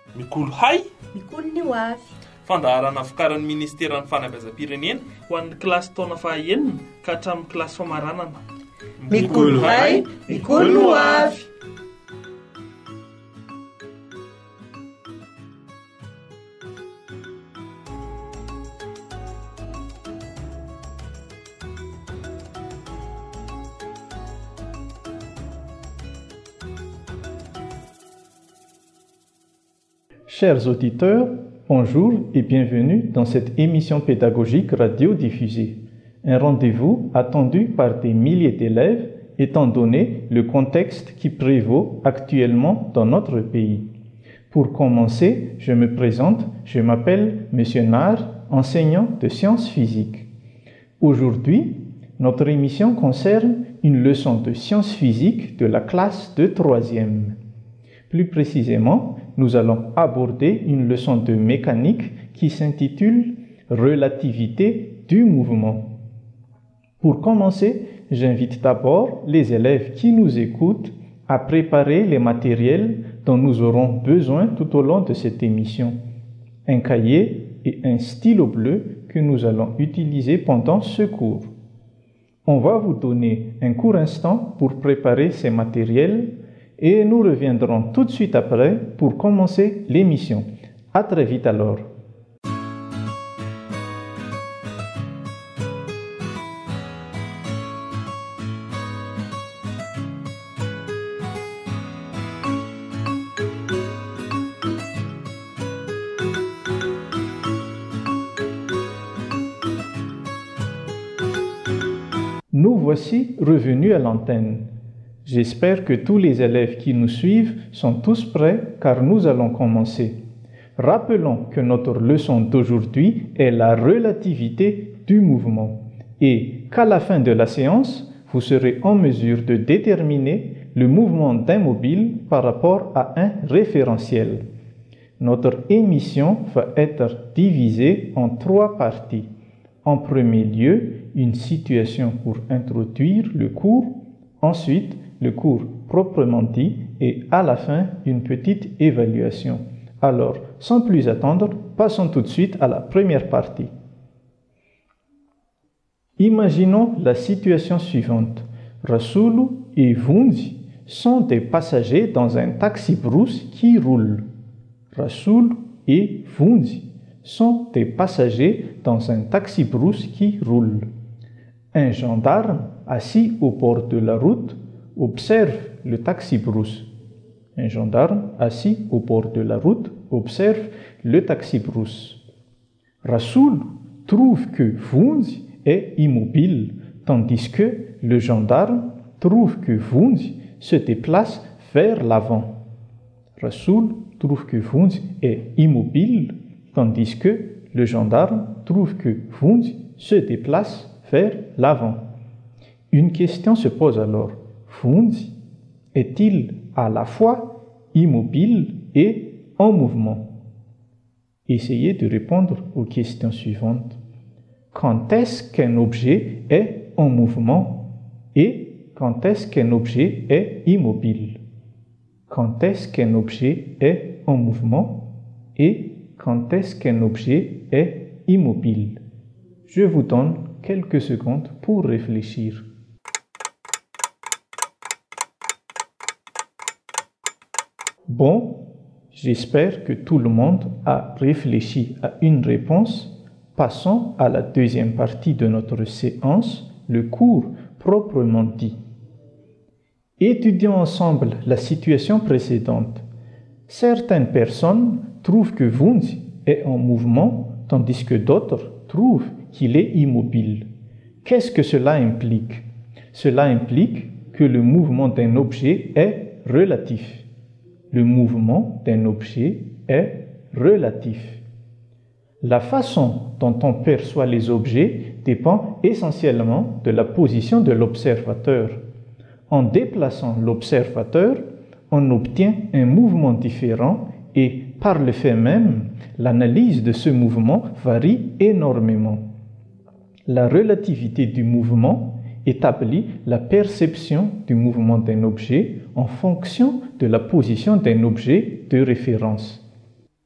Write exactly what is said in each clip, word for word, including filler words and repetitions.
Mikolo hay, mikolo ny ho avy. Fandaharana vokarin'ny Ministeran'ny Fanabeazam-pirenena ho an'ny kilasy taona fahaenina ka hatramin'ny kilasy famaranana. Mikolo hay, mikolo ny ho avy. Chers auditeurs, bonjour et bienvenue dans cette émission pédagogique radiodiffusée. Un rendez-vous attendu par des milliers d'élèves étant donné le contexte qui prévaut actuellement dans notre pays. Pour commencer, je me présente, je m'appelle Monsieur Nar, enseignant de sciences physiques. Aujourd'hui, notre émission concerne une leçon de sciences physiques de la classe de troisième. Plus précisément, nous allons aborder une leçon de mécanique qui s'intitule « Relativité du mouvement ». Pour commencer, j'invite d'abord les élèves qui nous écoutent à préparer les matériels dont nous aurons besoin tout au long de cette émission. Un cahier et un stylo bleu que nous allons utiliser pendant ce cours. On va vous donner un court instant pour préparer ces matériels et nous reviendrons tout de suite après pour commencer l'émission. À très vite alors. Nous voici revenus à l'antenne. J'espère que tous les élèves qui nous suivent sont tous prêts car nous allons commencer. Rappelons que notre leçon d'aujourd'hui est la relativité du mouvement et qu'à la fin de la séance, vous serez en mesure de déterminer le mouvement d'un mobile par rapport à un référentiel. Notre émission va être divisée en trois parties. En premier lieu, une situation pour introduire le cours, ensuite le cours proprement dit et à la fin une petite évaluation. Alors, sans plus attendre, passons tout de suite à la première partie. Imaginons la situation suivante. Rassoulou et Vundi sont des passagers dans un taxi-brousse qui roule. Rassoulou et Vundi sont des passagers dans un taxi-brousse qui roule. Un gendarme assis au bord de la route observe le taxi-brousse. Un gendarme assis au bord de la route observe le taxi-brousse. Rassoul trouve que Vundi est immobile, tandis que le gendarme trouve que Vundi se déplace vers l'avant. Rassoul trouve que Vundi est immobile, tandis que le gendarme trouve que Vundi se déplace vers l'avant. Une question se pose alors. Vundi est-il à la fois immobile et en mouvement? Essayez de répondre aux questions suivantes. Quand est-ce qu'un objet est en mouvement et quand est-ce qu'un objet est immobile? Quand est-ce qu'un objet est en mouvement et quand est-ce qu'un objet est immobile? Je vous donne quelques secondes pour réfléchir. Bon, j'espère que tout le monde a réfléchi à une réponse. Passons à la deuxième partie de notre séance, le cours proprement dit. Étudions ensemble la situation précédente. Certaines personnes trouvent que Vundi est en mouvement, tandis que d'autres trouvent qu'il est immobile. Qu'est-ce que cela implique? Cela implique que le mouvement d'un objet est relatif. Le mouvement d'un objet est relatif. La façon dont on perçoit les objets dépend essentiellement de la position de l'observateur. En déplaçant l'observateur, on obtient un mouvement différent et par le fait même, l'analyse de ce mouvement varie énormément. La relativité du mouvement établit la perception du mouvement d'un objet en fonction de la position d'un objet de référence.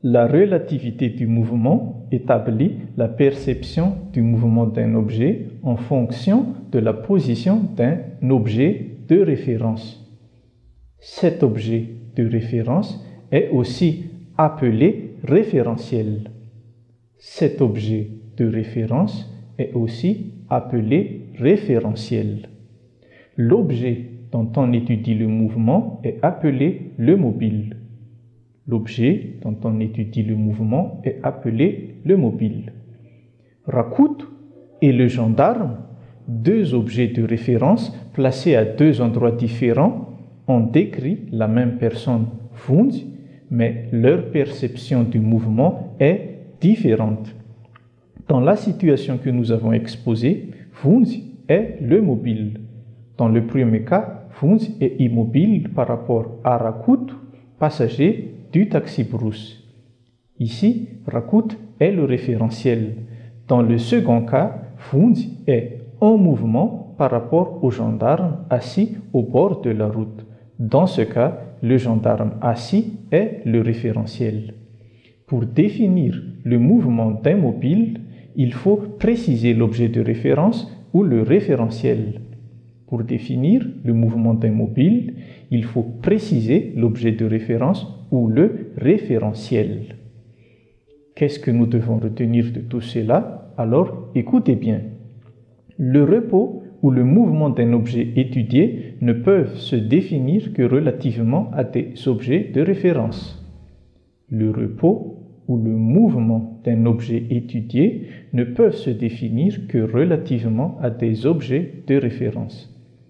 La relativité du mouvement établit la perception du mouvement d'un objet en fonction de la position d'un objet de référence. Cet objet de référence est aussi appelé référentiel. Cet objet de référence est aussi appelé référentiel. L'objet dont on étudie le mouvement est appelé le mobile. L'objet dont on étudie le mouvement est appelé le mobile. Rakout et le gendarme, deux objets de référence placés à deux endroits différents, ont décrit la même personne, Funzi, mais leur perception du mouvement est différente. Dans la situation que nous avons exposée, Funzi est le mobile. Dans le premier cas, Funzi est immobile par rapport à Rakout, passager du taxi-brousse. Ici, Rakout est le référentiel. Dans le second cas, Funzi est en mouvement par rapport au gendarme assis au bord de la route. Dans ce cas, le gendarme assis est le référentiel. Pour définir le mouvement d'un mobile, il faut préciser l'objet de référence ou le référentiel. Pour définir le mouvement d'un mobile, il faut préciser l'objet de référence ou le référentiel. Qu'est-ce que nous devons retenir de tout cela? Alors, écoutez bien. Le repos ou le mouvement d'un objet étudié ne peuvent se définir que relativement à des objets de référence. Le repos ou le mouvement d'un objet étudié ne peuvent se définir que relativement à des objets de référence.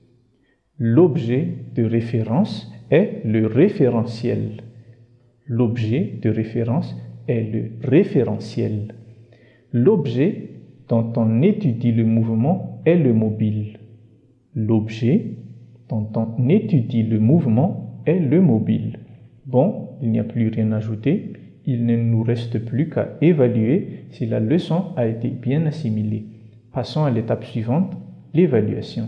L'objet de référence est le référentiel. L'objet de référence est le référentiel. L'objet dont on étudie le mouvement est le mobile. L'objet dont on étudie le mouvement est le mobile. Bon, il n'y a plus rien à ajouter. Il ne nous reste plus qu'à évaluer si la leçon a été bien assimilée. Passons à l'étape suivante, l'évaluation.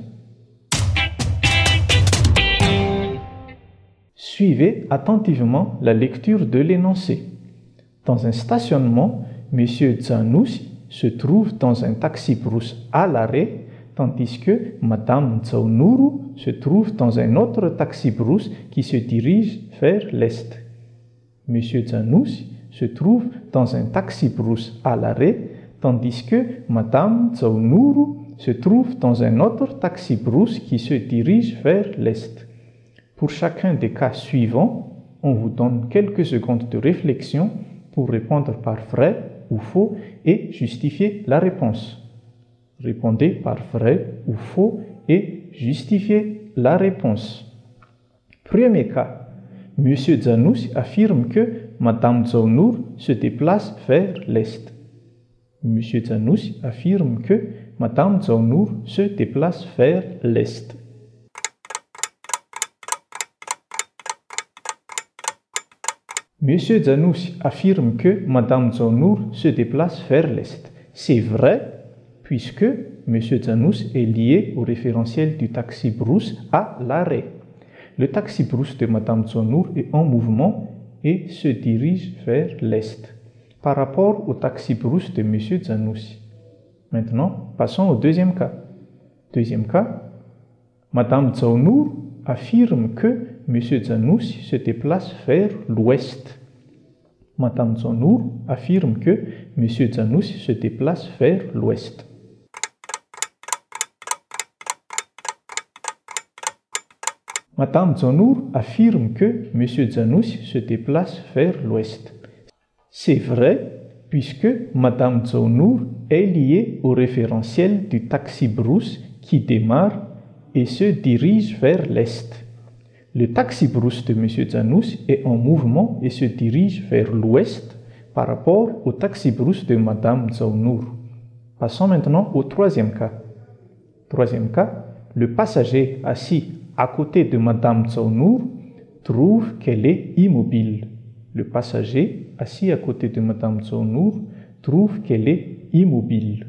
Suivez attentivement la lecture de l'énoncé. Dans un stationnement, M. Zanussi se trouve dans un taxi-brousse à l'arrêt, tandis que Mme Tsaounuru se trouve dans un autre taxi-brousse qui se dirige vers l'est. M. Zanussi se trouve dans un taxi-brousse à l'arrêt, tandis que Mme Tsaounuru se trouve dans un autre taxi-brousse qui se dirige vers l'est. Pour chacun des cas suivants, on vous donne quelques secondes de réflexion pour répondre par vrai ou faux et justifier la réponse. Répondez par vrai ou faux et justifiez la réponse. Premier cas. M. Zanussi affirme que Mme Tsaounuru se déplace vers l'est. M. Zanussi affirme que Mme Tsaounuru se déplace vers l'est. M. Zanussi affirme que Mme Tsaounuru se déplace vers l'est. C'est vrai, puisque M. Zanussi est lié au référentiel du taxi-brousse à l'arrêt. Le taxi-brousse de Mme Tsaounuru est en mouvement et se dirige vers l'est, par rapport au taxi-brousse de M. Zanussi. Maintenant, passons au deuxième cas. Deuxième cas, Mme Tsaounuru affirme que M. Zanussi se déplace vers l'ouest. Mme Tsaounuru affirme que M. Zanussi se déplace vers l'ouest. Mme Tsaounuru affirme que M. Zanussi se déplace vers l'ouest. C'est vrai, puisque Mme Tsaounuru est liée au référentiel du taxi-brousse qui démarre et se dirige vers l'est. Le taxi-brousse de M. Zanussi est en mouvement et se dirige vers l'ouest par rapport au taxi-brousse de Mme Tsaounuru. Passons maintenant au troisième cas. Troisième cas, le passager assis à côté de Mme Tsaounuru trouve qu'elle est immobile. Le passager assis à côté de Mme Tsaounuru trouve qu'elle est immobile.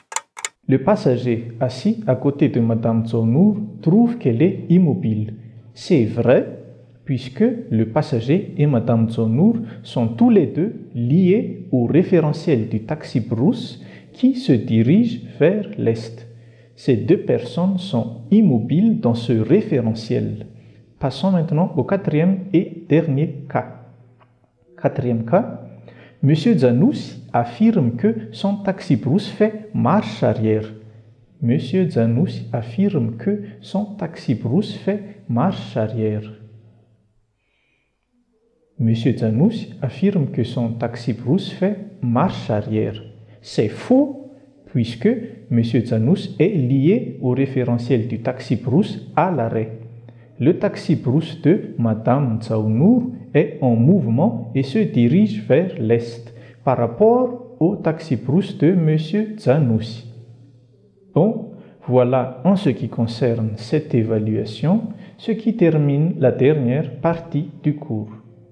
Le passager assis à côté de Mme Tsaounuru trouve qu'elle est immobile. C'est vrai, puisque le passager et Madame Dzonour sont tous les deux liés au référentiel du taxi brousse qui se dirige vers l'est. Ces deux personnes sont immobiles dans ce référentiel. Passons maintenant au quatrième et dernier cas. Quatrième cas, M. Zanussi affirme que son taxi brousse fait marche arrière. M. Zanussi affirme que son taxi brousse fait marche arrière. M. Zanussi affirme que son taxi brousse fait marche arrière. C'est faux, puisque M. Zanussi est lié au référentiel du taxi brousse à l'arrêt. Le taxi brousse de Madame Dzonour est en mouvement et se dirige vers l'est par rapport au taxi brousse de M. Zanussi. Bon, voilà en ce qui concerne cette évaluation, ce qui termine la dernière partie du cours.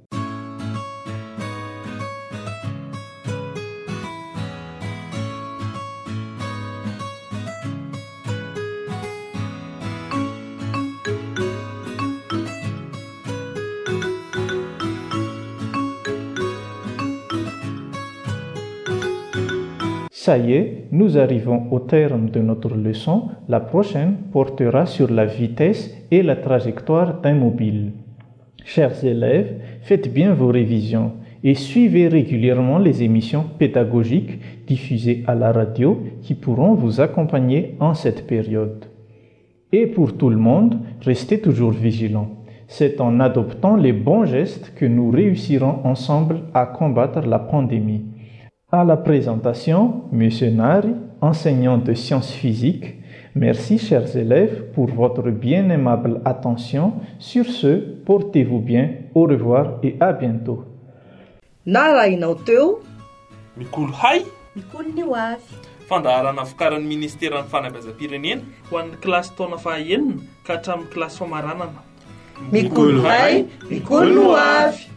Ça y est, nous arrivons au terme de notre leçon. La prochaine portera sur la vitesse et la trajectoire d'un mobile. Chers élèves, faites bien vos révisions et suivez régulièrement les émissions pédagogiques diffusées à la radio qui pourront vous accompagner en cette période. Et pour tout le monde, restez toujours vigilants. C'est en adoptant les bons gestes que nous réussirons ensemble à combattre la pandémie. À la présentation, M. Nari, enseignant de sciences physiques. Merci, chers élèves, pour votre bien aimable attention. Sur ce, portez-vous bien, au revoir et à bientôt. Nara inao teo Mikolo hay Mikolo ny ho avy fandaharana vokarin'ny ministeran'ny fanabeazam-pirenena ho an'ny kilasy taona fahaenina ka hatramin'ny kilasy famaranana. Mikolo hay, mikolo ny ho avy.